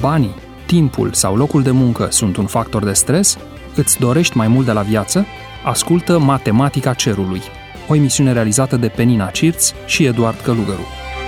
Banii, timpul sau locul de muncă sunt un factor de stres? Îți dorești mai mult de la viață? Ascultă Matematica Cerului, o emisiune realizată de Penina Cirț și Eduard Călugăru.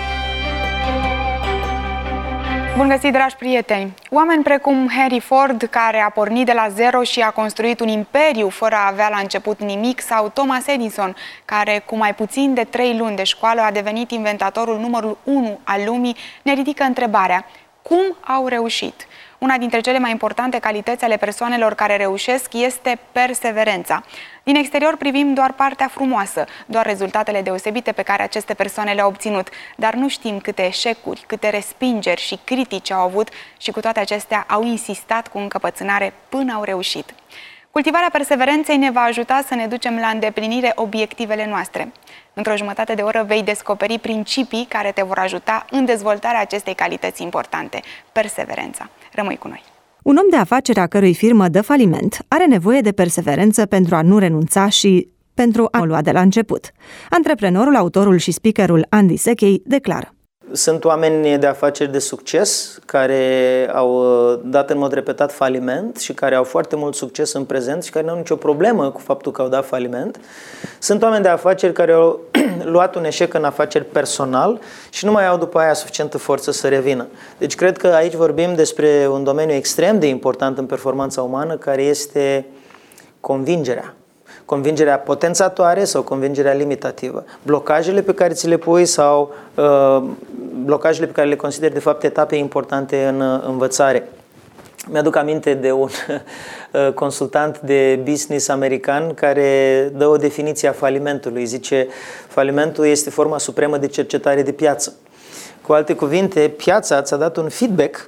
Bun găsit, dragi prieteni! Oameni precum Henry Ford, care a pornit de la zero și a construit un imperiu fără a avea la început nimic, sau Thomas Edison, care cu mai puțin de 3 luni de școală a devenit inventatorul numărul 1 al lumii, ne ridică întrebarea: cum au reușit? Una dintre cele mai importante calități ale persoanelor care reușesc este perseverența. Din exterior privim doar partea frumoasă, doar rezultatele deosebite pe care aceste persoane le-au obținut, dar nu știm câte eșecuri, câte respingeri și critici au avut și cu toate acestea au insistat cu încăpățânare până au reușit. Cultivarea perseverenței ne va ajuta să ne ducem la îndeplinire obiectivele noastre. Într-o jumătate de oră vei descoperi principii care te vor ajuta în dezvoltarea acestei calități importante, perseverența. Rămâi cu noi! Un om de afaceri a cărui firmă dă faliment are nevoie de perseverență pentru a nu renunța și pentru a lua de la început. Antreprenorul, autorul și speakerul Andy Seckey declară: sunt oameni de afaceri de succes care au dat în mod repetat faliment și care au foarte mult succes în prezent și care nu au nicio problemă cu faptul că au dat faliment. Sunt oameni de afaceri care au luat un eșec în afaceri personal și nu mai au după aia suficientă forță să revină. Deci cred că aici vorbim despre un domeniu extrem de important în performanța umană, care este convingerea. Convingerea potențatoare sau convingerea limitativă. Blocajele pe care ți le pui sau blocajele pe care le consideri de fapt etape importante în învățare. Mi-aduc aminte de un consultant de business american care dă o definiție a falimentului. Zice: falimentul este forma supremă de cercetare de piață. Cu alte cuvinte, piața ți-a dat un feedback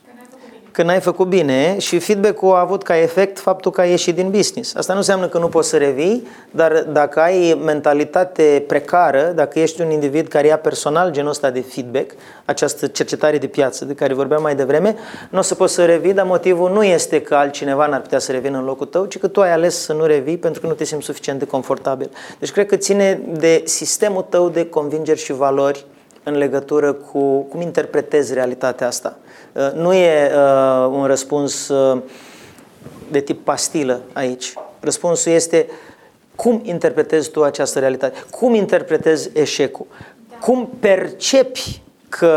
că n-ai făcut bine și feedback-ul a avut ca efect faptul că ai ieșit din business. Asta nu înseamnă că nu poți să revii, dar dacă ai mentalitate precară, dacă ești un individ care ia personal genul ăsta de feedback, această cercetare de piață de care vorbeam mai devreme, nu o să poți să revii, dar motivul nu este că altcineva n-ar putea să revină în locul tău, ci că tu ai ales să nu revii pentru că nu te simți suficient de confortabil. Deci cred că ține de sistemul tău de convingeri și valori în legătură cu cum interpretezi realitatea asta. Nu e un răspuns de tip pastilă aici. Răspunsul este cum interpretezi tu această realitate, cum interpretezi eșecul, cum percepi că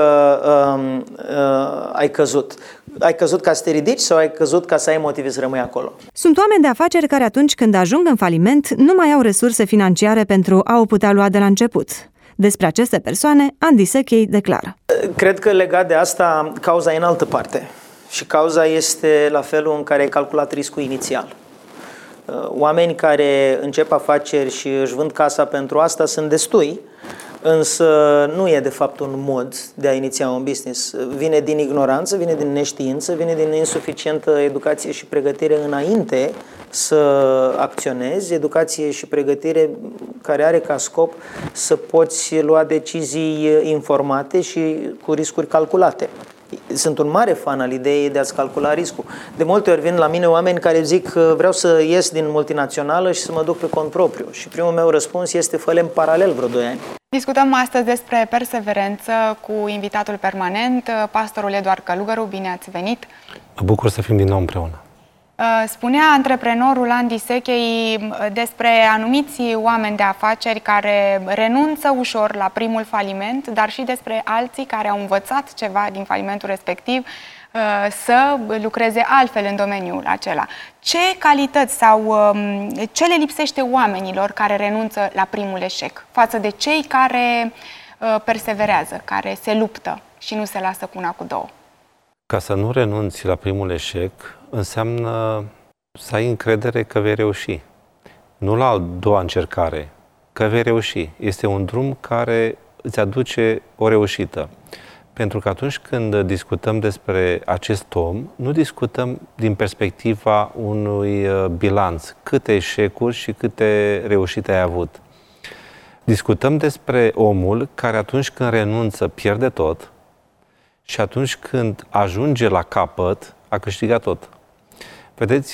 ai căzut. Ai căzut ca să te ridici sau ai căzut ca să ai motive să rămâi acolo? Sunt oameni de afaceri care atunci când ajung în faliment nu mai au resurse financiare pentru a o putea lua de la început. Despre aceste persoane, Andy Seckey declară: cred că legat de asta, cauza e în altă parte. Și cauza este la felul în care ai calculat riscul inițial. Oameni care încep afaceri și își vând casa pentru asta sunt destui, însă nu e de fapt un mod de a iniția un business. Vine din ignoranță, vine din neștiință, vine din insuficientă educație și pregătire înainte să acționezi, educație și pregătire care are ca scop să poți lua decizii informate și cu riscuri calculate. Sunt un mare fan al ideii de a-ți calcula riscul. De multe ori vin la mine oameni care zic că vreau să ies din multinațională și să mă duc pe cont propriu. Și primul meu răspuns este: fă-le în paralel vreo 2 ani. Discutăm astăzi despre perseverență cu invitatul permanent, pastorul Eduard Călugăru. Bine ați venit! Mă bucur să fim din nou împreună. Spunea antreprenorul Andy Seckey despre anumiți oameni de afaceri care renunță ușor la primul faliment, dar și despre alții care au învățat ceva din falimentul respectiv să lucreze altfel în domeniul acela. Ce calități sau ce le lipsește oamenilor care renunță la primul eșec față de cei care perseverează, care se luptă și nu se lasă cu una cu două? Ca să nu renunți la primul eșec înseamnă să ai încredere că vei reuși. Nu la a doua încercare, că vei reuși. Este un drum care îți aduce o reușită. Pentru că atunci când discutăm despre acest om, nu discutăm din perspectiva unui bilanț, câte eșecuri și câte reușite ai avut. Discutăm despre omul care atunci când renunță pierde tot și atunci când ajunge la capăt a câștigat tot. Vedeți,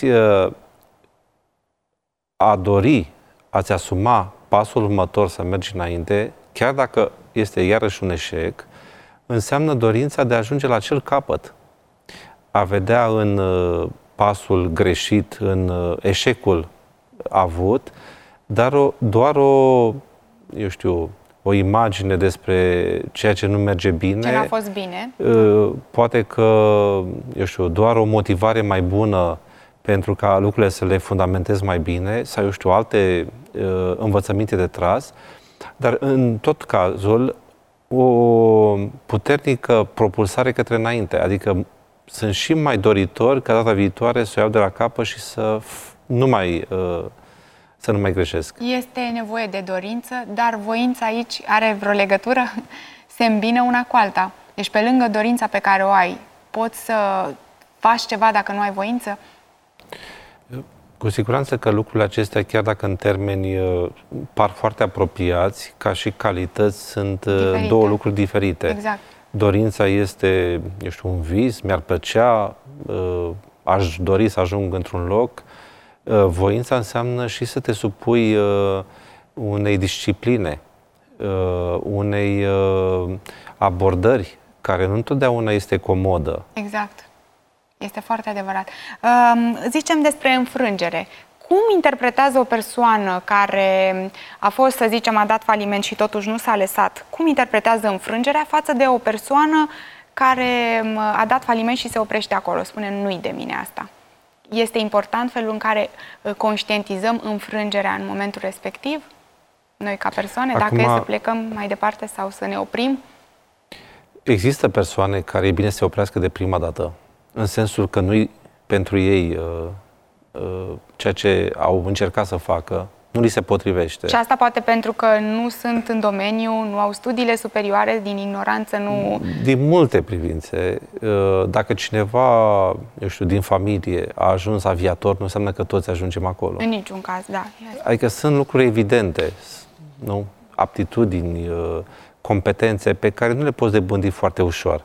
a dori, a-ți asuma pasul următor să mergi înainte, chiar dacă este iarăși un eșec, înseamnă dorința de a ajunge la acel capăt. a vedea în pasul greșit, în eșecul avut, dar doar o imagine despre ceea ce nu merge bine. Ce n-a fost bine. Poate că, doar o motivare mai bună pentru ca lucrurile să le fundamentezi mai bine sau, alte învățăminte de tras, dar în tot cazul o puternică propulsare către înainte, adică sunt și mai doritori ca data viitoare să o iau de la capăt și să nu mai greșesc. Este nevoie de dorință, dar voința aici are vreo legătură? Se îmbină una cu alta. Deci pe lângă dorința pe care o ai, poți să faci ceva dacă nu ai voință? Cu siguranță că lucrurile acestea, chiar dacă în termeni par foarte apropiați, ca și calități, sunt două lucruri diferite. Exact. Dorința este, un vis, mi-ar plăcea, aș dori să ajung într-un loc. Voința înseamnă și să te supui unei discipline, unei abordări, care nu întotdeauna este comodă. Exact. Este foarte adevărat. Zicem despre înfrângere. Cum interpretează o persoană care a fost, să zicem, a dat faliment și totuși nu s-a lăsat? Cum interpretează înfrângerea față de o persoană care a dat faliment și se oprește acolo? Spune, nu-i de mine asta. Este important felul în care conștientizăm înfrângerea în momentul respectiv? Noi ca persoane, dacă e să plecăm mai departe sau să ne oprim? Există persoane care e bine să se oprească de prima dată, în sensul că nu-i pentru ei ceea ce au încercat să facă, nu li se potrivește. Și asta poate pentru că nu sunt în domeniu, nu au studiile superioare, din ignoranță, nu... Din multe privințe. Dacă cineva, din familie a ajuns aviator, nu înseamnă că toți ajungem acolo. În niciun caz, da. Adică sunt lucruri evidente, nu? Aptitudini, competențe pe care nu le poți dobândi foarte ușor.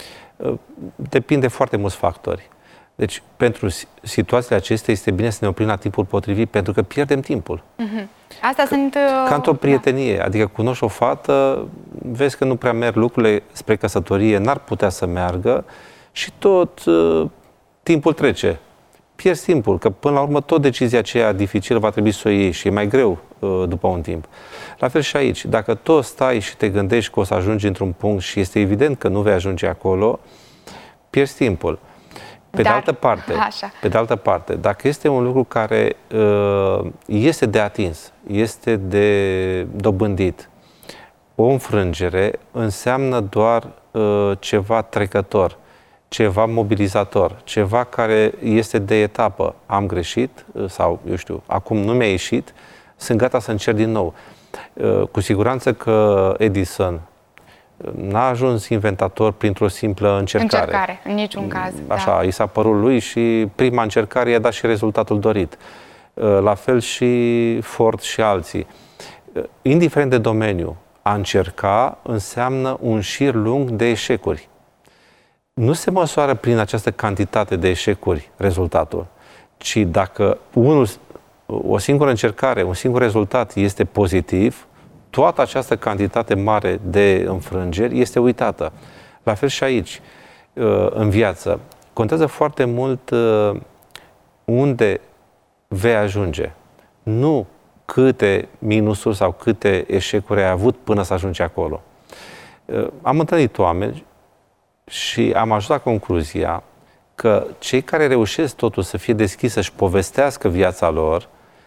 Depinde foarte mulți factori. Deci, pentru situațiile acestea este bine să ne oprim la timpul potrivit, pentru că pierdem timpul. Asta sunt... Ca într-o prietenie. Da. Adică cunoști o fată, vezi că nu prea merg lucrurile spre căsătorie, n-ar putea să meargă și tot timpul trece. Pierzi timpul, că până la urmă tot decizia aceea dificilă va trebui să o iei și e mai greu după un timp. La fel și aici. Dacă tot stai și te gândești că o să ajungi într-un punct și este evident că nu vei ajunge acolo, pierzi timpul. Pe de altă parte, dacă este un lucru care este de atins, este de dobândit, o înfrângere înseamnă doar ceva trecător, ceva mobilizator, ceva care este de etapă. Am greșit sau, acum nu mi-a ieșit, sunt gata să încerc din nou. Cu siguranță că Edison n-a ajuns inventator printr-o simplă încercare. În niciun caz. Așa, i s-a părut lui și prima încercare i-a dat și rezultatul dorit. La fel și Ford și alții. Indiferent de domeniu, a încerca înseamnă un șir lung de eșecuri. Nu se măsoară prin această cantitate de eșecuri rezultatul, ci dacă o singură încercare, un singur rezultat este pozitiv, toată această cantitate mare de înfrângeri este uitată. La fel și aici, în viață. Contează foarte mult unde vei ajunge. Nu câte minusuri sau câte eșecuri ai avut până să ajungi acolo. Am întâlnit oameni și am ajuns la concluzia că cei care reușesc totuși să fie deschiși să-și povestească viața lor,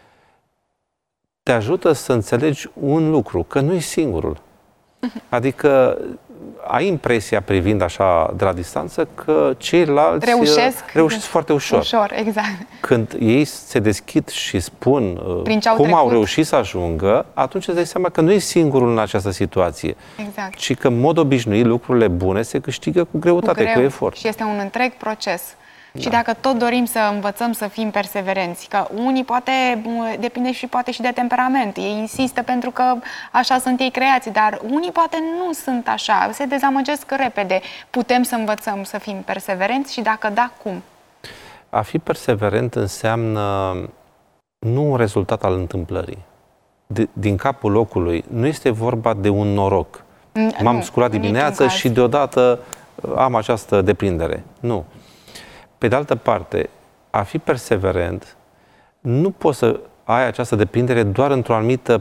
te ajută să înțelegi un lucru, că nu e singurul. Adică ai impresia, privind așa de la distanță, că ceilalți reușesc foarte ușor. Exact. Când ei se deschid și spun cum au reușit să ajungă, atunci îți dai seama că nu e singurul în această situație. Exact. Ci că, în mod obișnuit, lucrurile bune se câștigă cu greutate, cu efort. Și este un întreg proces. Și dacă tot dorim să învățăm să fim perseverenți, că unii poate, depinde și poate și de temperament, ei insistă pentru că așa sunt ei creați, dar unii poate nu sunt așa, se dezamăgesc repede. Putem să învățăm să fim perseverenți și dacă da, cum? A fi perseverent înseamnă nu un rezultat al întâmplării. Din capul locului nu este vorba de un noroc. M-am sculat dimineața și deodată am această deprindere. Nu. Pe de altă parte, a fi perseverent, nu poți să ai această depindere doar într-o anumită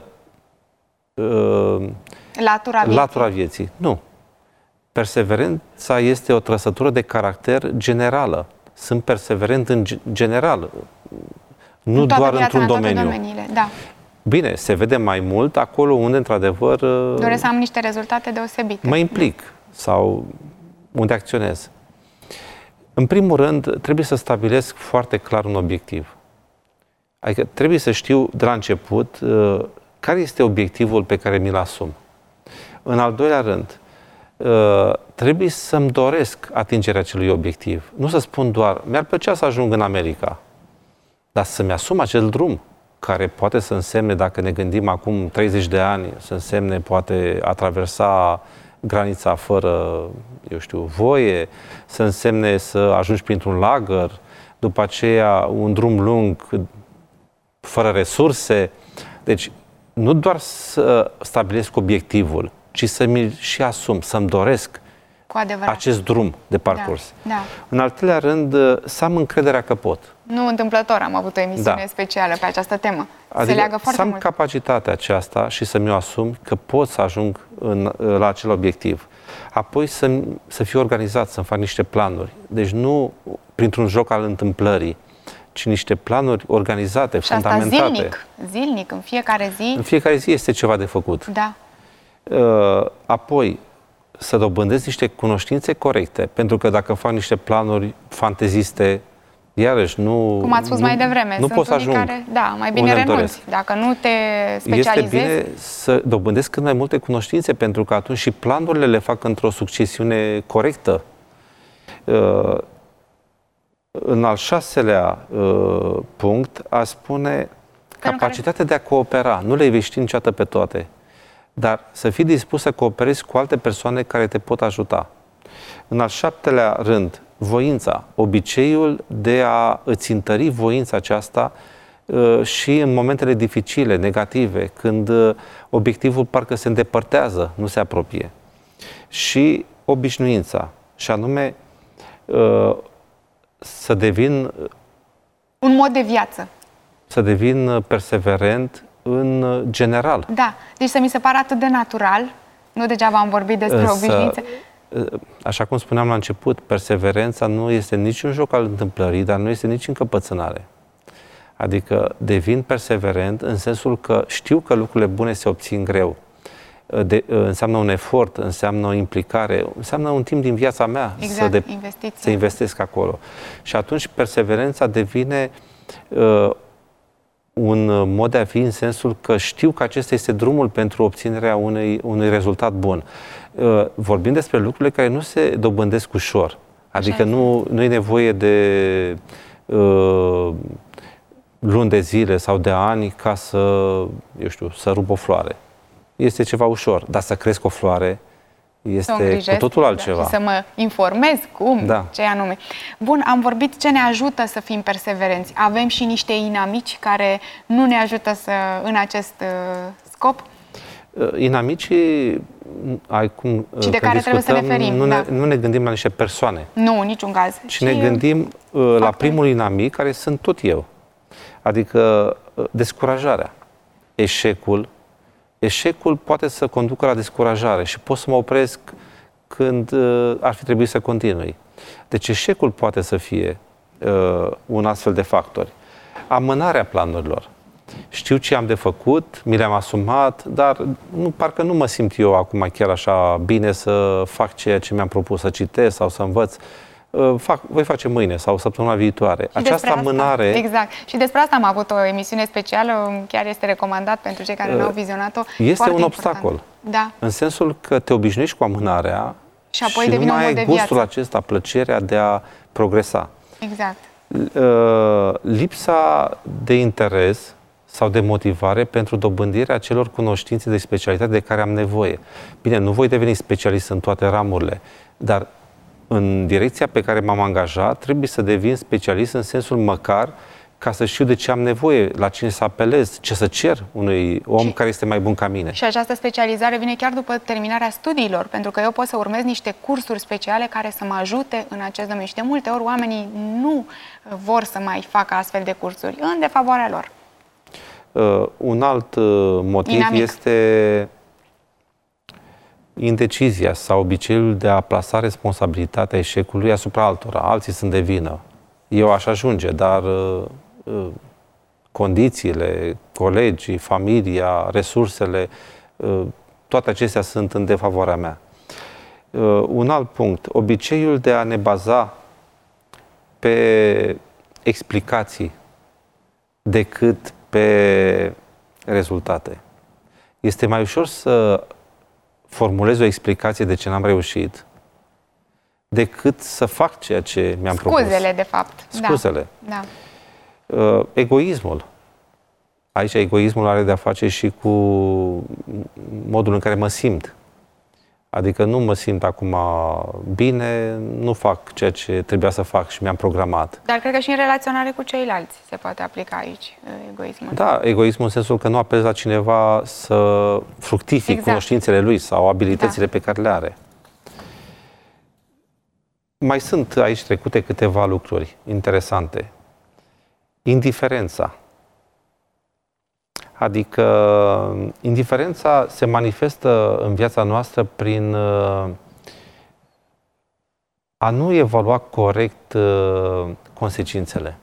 latura vieții. Nu. Perseverența este o trăsătură de caracter generală. Sunt perseverent în general, nu doar într-un domeniu. Da. Bine, se vede mai mult acolo unde, într-adevăr, doresc să am niște rezultate deosebite. Mă implic sau unde acționez. În primul rând, trebuie să stabilesc foarte clar un obiectiv. Adică trebuie să știu de la început care este obiectivul pe care mi-l asum. În al doilea rând, trebuie să-mi doresc atingerea acelui obiectiv. Nu să spun doar, mi-ar plăcea să ajung în America, dar să-mi asum acel drum, care poate să însemne, dacă ne gândim acum 30 de ani, să însemne poate a traversa granița fără, eu știu, voie, să însemne să ajungi printr-un lagăr, după aceea un drum lung fără resurse. Deci, nu doar să stabilesc obiectivul, ci să mi-l și asum, să-mi doresc acest drum de parcurs. Da. În al treilea rând, să am încrederea că pot. Nu întâmplător am avut o emisiune specială pe această temă. Adică se leagă foarte să am mult. capacitatea aceasta și să mi-o asum că pot să ajung la acel obiectiv. Apoi să fiu organizat, să-mi fac niște planuri. Deci nu printr-un joc al întâmplării, ci niște planuri organizate, și asta fundamentate. Zilnic, în fiecare zi. În fiecare zi este ceva de făcut. Da. Apoi, să dobândesc niște cunoștințe corecte, pentru că dacă fac niște planuri fanteziste, iarăși nu... Cum ați spus mai devreme, nu pot să ajung mai bine renunți. Dacă nu te specializezi... Este bine să dobândesc cât mai multe cunoștințe, pentru că atunci și planurile le fac într-o succesiune corectă. În al 6-lea punct, aș spune capacitatea de a coopera. Nu le vei ști niciodată pe toate, dar să fii dispus să cooperezi cu alte persoane care te pot ajuta. În al 7-lea rând, voința, obiceiul de a îți întări voința aceasta și în momentele dificile, negative, când obiectivul parcă se îndepărtează, nu se apropie. Și obișnuința, și anume să devin... un mod de viață. Să devin perseverent în general. Da, deci să mi se pară atât de natural, nu degeaba am vorbit despre obișnuințe. Așa cum spuneam la început, perseverența nu este nici un joc al întâmplării, dar nu este nici încăpățânare. Adică devin perseverent în sensul că știu că lucrurile bune se obțin greu. Înseamnă un efort, înseamnă o implicare, înseamnă un timp din viața mea să investesc acolo. Și atunci perseverența devine un mod de a fi în sensul că știu că acesta este drumul pentru obținerea unui rezultat bun. Vorbim despre lucrurile care nu se dobândesc ușor. Adică nu e nevoie de luni de zile sau de ani ca să rup o floare. Este ceva ușor, dar să cresc o floare este cu totul altceva. Și să mă informez ce anume. Bun, am vorbit ce ne ajută să fim perseverenți. Avem și niște inamici care nu ne ajută în acest scop? Inamicii, și de care trebuie să ne ferim. Nu ne gândim la niște persoane. Nu, în niciun caz. Și ne gândim la primul inamic, care sunt tot eu. Adică descurajarea, eșecul. Eșecul poate să conducă la descurajare și pot să mă opresc când ar fi trebuit să continui. Deci eșecul poate să fie un astfel de factor. Amânarea planurilor. Știu ce am de făcut, mi le-am asumat, dar parcă nu mă simt eu acum chiar așa bine să fac ceea ce mi-am propus, să citesc sau să învăț. Voi face mâine sau săptămâna viitoare. Această amânare... Exact. Și despre asta am avut o emisiune specială, chiar este recomandat pentru cei care n-au vizionat-o. Este un obstacol. Da. În sensul că te obișnuiești cu amânarea și apoi nu mai ai gustul acesta, plăcerea de a progresa. Exact. Lipsa de interes sau de motivare pentru dobândirea acelor cunoștințe de specialitate de care am nevoie. Bine, nu voi deveni specialist în toate ramurile, dar în direcția pe care m-am angajat, trebuie să devin specialist în sensul măcar ca să știu de ce am nevoie, la cine să apelez, ce să cer unui om care este mai bun ca mine. Și această specializare vine chiar după terminarea studiilor, pentru că eu pot să urmez niște cursuri speciale care să mă ajute în acest domeniu. Și de multe ori oamenii nu vor să mai facă astfel de cursuri, în defavoarea lor. Un alt motiv este indecizia sau obiceiul de a plasa responsabilitatea eșecului asupra altora. Alții sunt de vină. Eu aș ajunge, dar condițiile, colegii, familia, resursele, toate acestea sunt în defavoarea mea. Un alt punct, obiceiul de a ne baza pe explicații decât pe rezultate. Este mai ușor să formulez o explicație de ce n-am reușit decât să fac ceea ce mi-am propus. Scuzele, de fapt. Scuzele. Da. Egoismul. Aici egoismul are de-a face și cu modul în care mă simt. Adică nu mă simt acum bine, nu fac ceea ce trebuia să fac și mi-am programat. Dar cred că și în relaționare cu ceilalți se poate aplica aici egoismul. Da, egoismul în sensul că nu apelez la cineva să fructific cunoștințele lui sau abilitățile pe care le are. Mai sunt aici trecute câteva lucruri interesante. Indiferența. Adică indiferența se manifestă în viața noastră prin a nu evalua corect consecințele.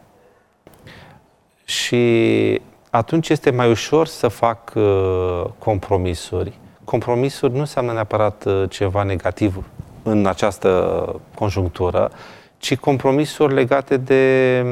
Și atunci este mai ușor să fac compromisuri. Compromisuri nu înseamnă neapărat ceva negativ în această conjunctură, ci compromisuri legate de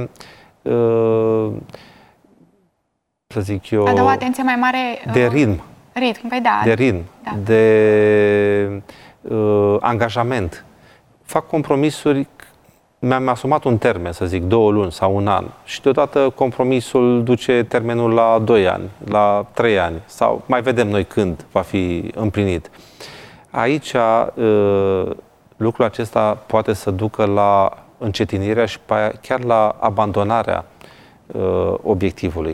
să zic eu, a da o atenție mai mare de ritm. Păi da. De ritm, de angajament. Fac compromisuri, mi-am asumat un termen, să zic, 2 luni sau 1 an și deodată compromisul duce termenul la 2 ani, la 3 ani sau mai vedem noi când va fi împlinit. Aici lucrul acesta poate să ducă la încetinirea și chiar la abandonarea obiectivului.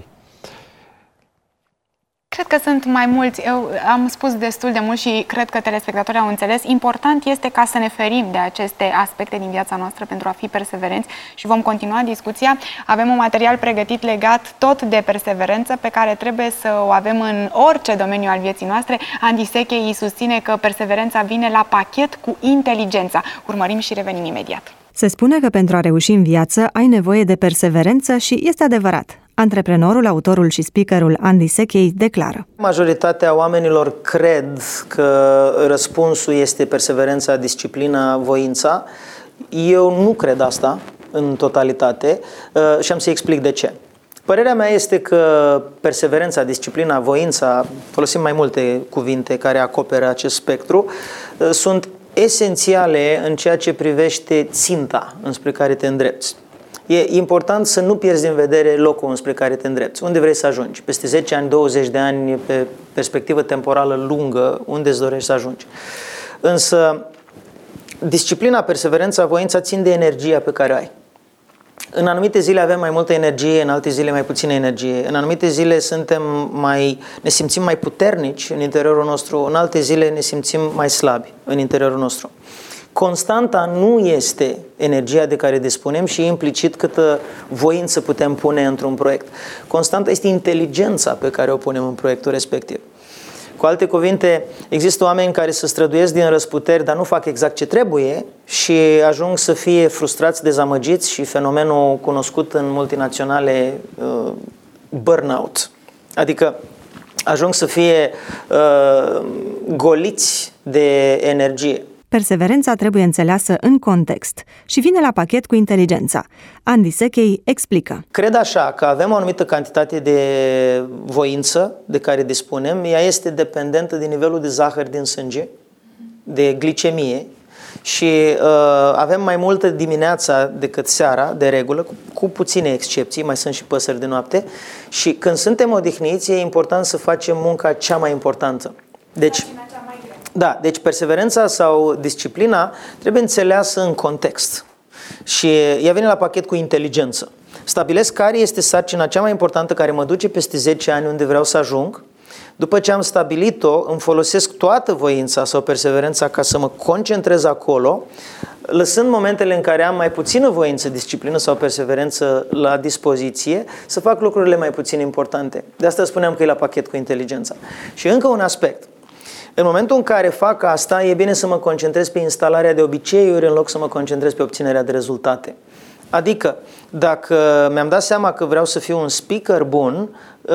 Cred că sunt mai mulți, eu am spus destul de mult și cred că telespectatorii au înțeles. Important este ca să ne ferim de aceste aspecte din viața noastră pentru a fi perseverenți și vom continua discuția. Avem un material pregătit legat tot de perseverență pe care trebuie să o avem în orice domeniu al vieții noastre. Andy Sechei susține că perseverența vine la pachet cu inteligența. Urmărim și revenim imediat. Se spune că pentru a reuși în viață ai nevoie de perseverență și este adevărat. Antreprenorul, autorul și speakerul Andy Sechei declară: majoritatea oamenilor cred că răspunsul este perseverența, disciplina, voința. Eu nu cred asta în totalitate și am să explic de ce. Părerea mea este că perseverența, disciplina, voința, folosim mai multe cuvinte care acoperă acest spectru, sunt esențiale în ceea ce privește ținta înspre care te îndrepți. E important să nu pierzi din vedere locul înspre care te îndrepți. Unde vrei să ajungi? Peste 10 ani, 20 de ani, pe perspectivă temporală lungă, unde îți dorești să ajungi? Însă, disciplina, perseverența, voința țin de energia pe care o ai. În anumite zile avem mai multă energie, în alte zile mai puțină energie. În anumite zile ne simțim mai puternici în interiorul nostru, în alte zile ne simțim mai slabi în interiorul nostru. Constanta nu este energia de care dispunem și implicit câtă voință putem pune într-un proiect. Constanta este inteligența pe care o punem în proiectul respectiv. Cu alte cuvinte, există oameni care se străduiesc din răsputeri, dar nu fac exact ce trebuie și ajung să fie frustrați, dezamăgiți și fenomenul cunoscut în multinaționale, burnout. Adică ajung să fie goliți de energie. Perseverența trebuie înțeleasă în context și vine la pachet cu inteligența. Andy Sechei explică: cred așa că avem o anumită cantitate de voință de care dispunem. Ea este dependentă de nivelul de zahăr din sânge, de glicemie și avem mai multă dimineața decât seara, de regulă, cu puține excepții, mai sunt și păsări de noapte. Și când suntem odihniți, e important să facem munca cea mai importantă. Deci perseverența sau disciplina trebuie înțeleasă în context și ea vine la pachet cu inteligență. Stabilesc care este sarcina cea mai importantă care mă duce peste 10 ani unde vreau să ajung. După ce am stabilit-o, îmi folosesc toată voința sau perseverența ca să mă concentrez acolo, lăsând momentele în care am mai puțină voință, disciplină sau perseverență la dispoziție, să fac lucrurile mai puțin importante. De asta spuneam că e la pachet cu inteligența. Și încă un aspect. În momentul în care fac asta, e bine să mă concentrez pe instalarea de obiceiuri în loc să mă concentrez pe obținerea de rezultate. Adică, dacă mi-am dat seama că vreau să fiu un speaker bun,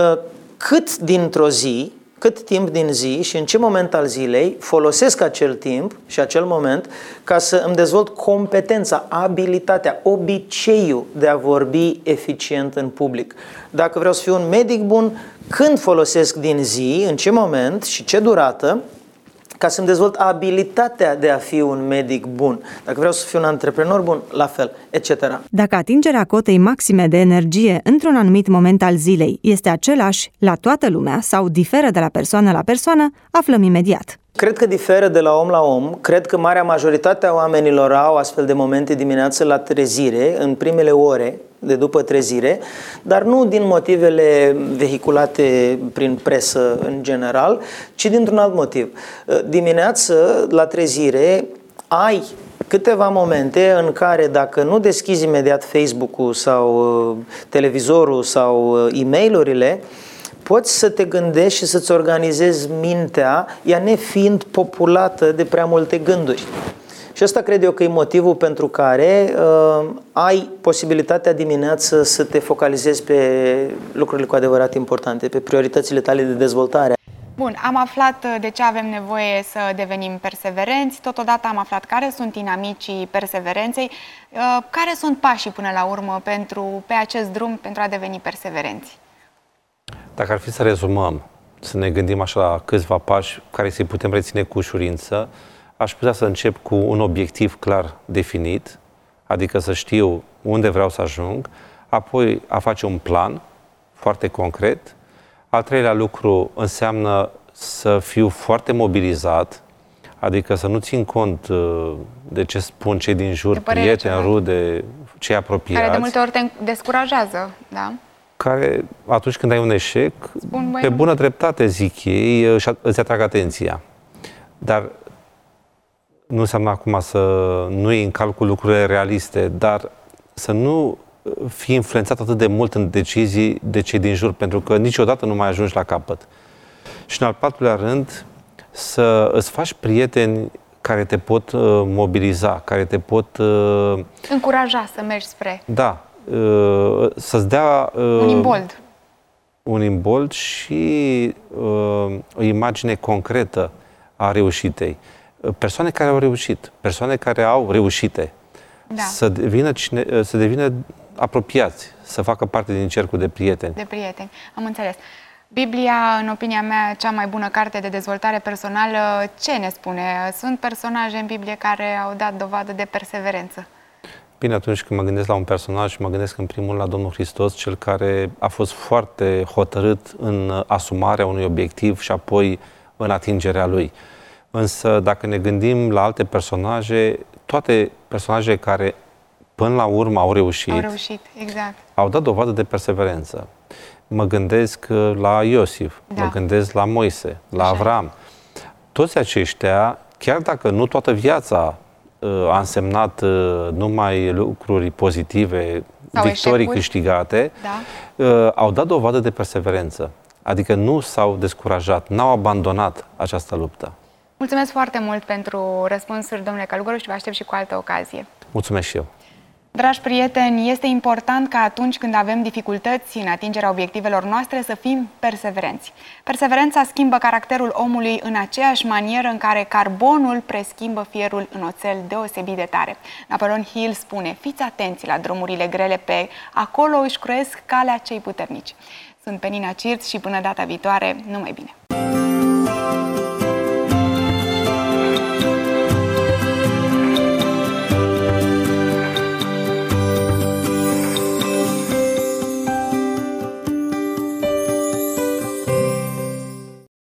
cât timp din zi și în ce moment al zilei folosesc acel timp și acel moment ca să îmi dezvolt competența, abilitatea, obiceiul de a vorbi eficient în public. Dacă vreau să fiu un medic bun, când folosesc din zi, în ce moment și ce durată, ca să-mi dezvolt abilitatea de a fi un medic bun. Dacă vreau să fiu un antreprenor bun, la fel, etc. Dacă atingerea cotei maxime de energie într-un anumit moment al zilei este același la toată lumea sau diferă de la persoană la persoană, aflăm imediat. Cred că diferă de la om la om. Cred că marea majoritate a oamenilor au astfel de momente dimineață la trezire, în primele ore de după trezire, dar nu din motivele vehiculate prin presă în general, ci dintr-un alt motiv. Dimineață, la trezire, ai câteva momente în care dacă nu deschizi imediat Facebook-ul sau televizorul sau e-mail-urile, poți să te gândești și să-ți organizezi mintea, ea nefiind populată de prea multe gânduri. Și ăsta cred eu că e motivul pentru care ai posibilitatea dimineață să te focalizezi pe lucrurile cu adevărat importante, pe prioritățile tale de dezvoltare. Bun, am aflat de ce avem nevoie să devenim perseverenți, totodată am aflat care sunt inamicii perseverenței, care sunt pașii până la urmă pe acest drum pentru a deveni perseverenți. Dacă ar fi să rezumăm, să ne gândim așa la câțiva pași care să-i putem reține cu ușurință, aș putea să încep cu un obiectiv clar definit, adică să știu unde vreau să ajung, apoi a face un plan foarte concret. Al treilea lucru înseamnă să fiu foarte mobilizat, adică să nu țin cont de ce spun cei din jur, prieteni, rude, cei apropiați. Care de multe ori te descurajează, da? Care, atunci când ai un eșec, pe bună dreptate, zic ei, îți atrag atenția. Dar nu înseamnă acum să nu iei în calcul lucrurile realiste, dar să nu fii influențat atât de mult în decizii de cei din jur, pentru că niciodată nu mai ajungi la capăt. Și în al patrulea rând, să îți faci prieteni care te pot mobiliza, care te pot... încuraja să mergi spre... Da. Să-ți dea... un imbold. Un imbold și o imagine concretă a reușitei. Persoane care au reușit, persoane care au reușite, da. să devină apropiați, să facă parte din cercul de prieteni. De prieteni, am înțeles. Biblia, în opinia mea, cea mai bună carte de dezvoltare personală, ce ne spune? Sunt personaje în Biblie care au dat dovadă de perseverență. Bine, atunci când mă gândesc la un personaj, mă gândesc în primul la Domnul Hristos, cel care a fost foarte hotărât în asumarea unui obiectiv și apoi în atingerea lui. Însă, dacă ne gândim la alte personaje, toate personajele care până la urmă au reușit, exact. Au dat dovadă de perseverență. Mă gândesc la Iosif, da. Mă gândesc la Moise, la Avram. Toți aceștia, chiar dacă nu toată viața a însemnat numai lucruri pozitive, sau victorii câștigate, da. Au dat dovadă de perseverență. Adică nu s-au descurajat, n-au abandonat această luptă. Mulțumesc foarte mult pentru răspunsuri, domnule Călugăru, și vă aștept și cu altă ocazie. Mulțumesc și eu. Dragi prieteni, este important ca atunci când avem dificultăți în atingerea obiectivelor noastre să fim perseverenți. Perseverența schimbă caracterul omului în aceeași manieră în care carbonul preschimbă fierul în oțel deosebit de tare. Napoleon Hill spune: fiți atenți la drumurile grele, pe acolo își croiesc calea cei puternici. Sunt Penina Cirț și până data viitoare, numai bine!